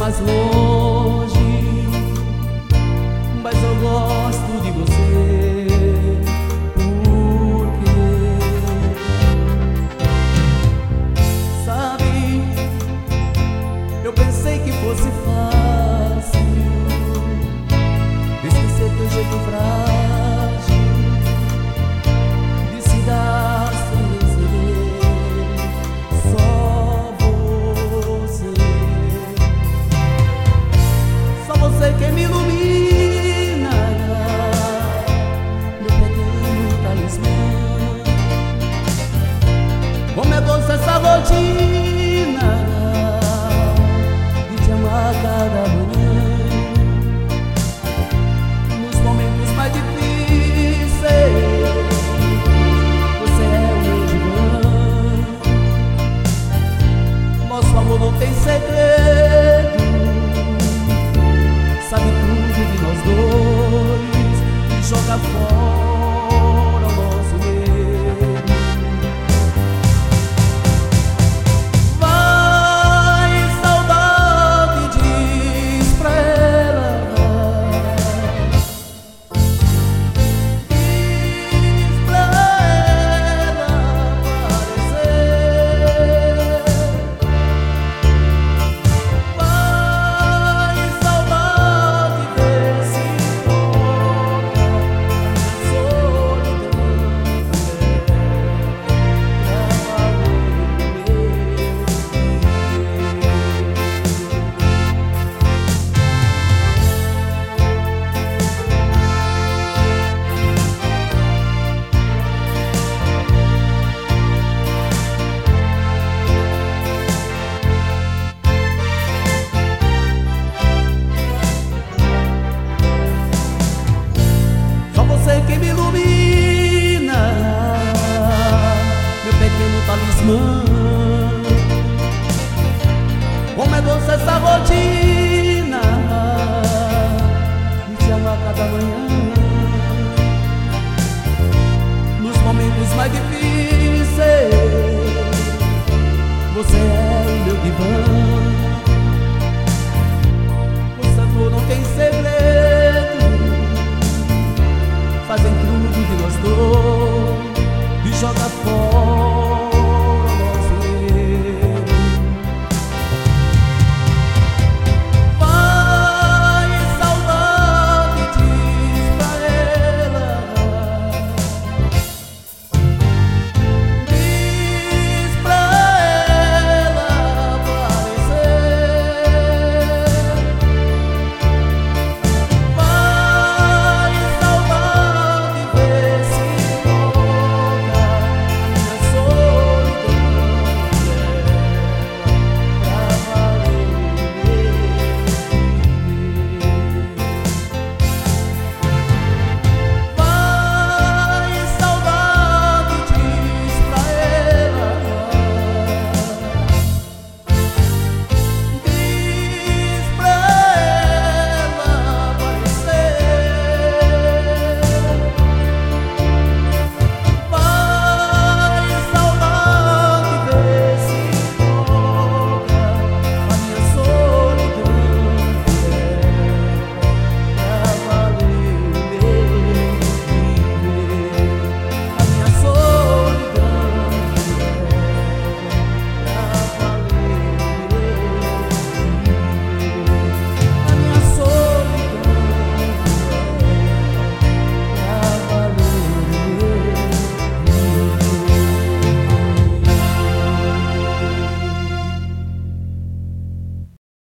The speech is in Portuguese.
mais longe, mas eu gosto de você. Porque, sabe, eu pensei que fosse fácil esquecer teu jeito frágil de se dar sem receber. Só você que me ilumina, meu pequeno talismã. Como é doce essa rotina de te amar cada manhã. Nos momentos mais difíceis, você é o meu divã. Nosso amor não tem segredo, sabe tudo de nós dois e joga fora o nosso medo. Vai, saudade, diz pra ela, diz pra ela aparecer. Vai, saudade, vê se toca a solidão também pra valer o meu Só você que me ilumina, meu pequeno talismã. Como é doce essa rotina de te amar cada manhã. Nos momentos mais difíceis, você é o meu divã. Nosso amor não tem segredo,